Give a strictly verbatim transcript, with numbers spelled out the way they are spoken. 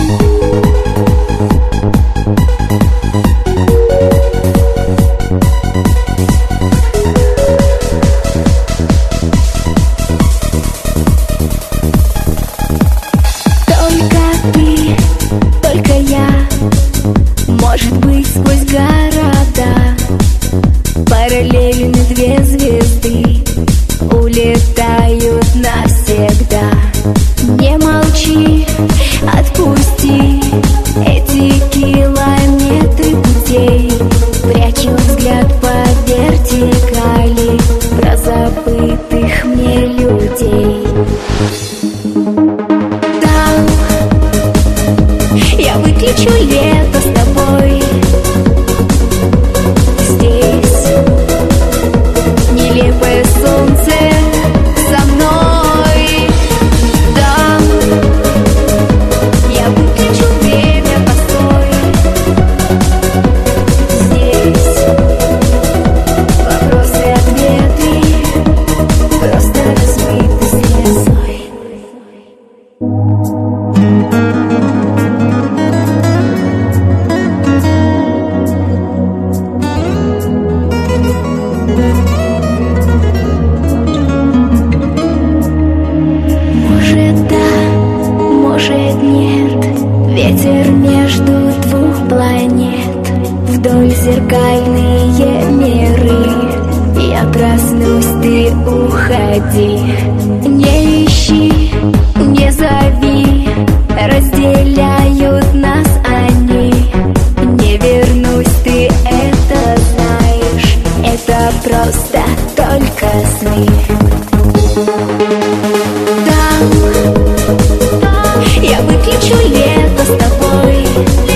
Параллельно две звезды улетают навсегда. Не молчи, отпусти эти километры путей. Прячу взгляд по вертикали про забытых мне людей. Там я выключу лето с тобой. Нелепое солнце со мной. Да, я выключу время, постой. Здесь вопросы, ответы просто размыты слезой. Ветер между двух планет, вдоль зеркальные миры. Я проснусь, ты уходи. Не ищи, не зови, разделяют нас они. Не вернусь, ты это знаешь, это просто только сны. Там я выключу лето с тобой.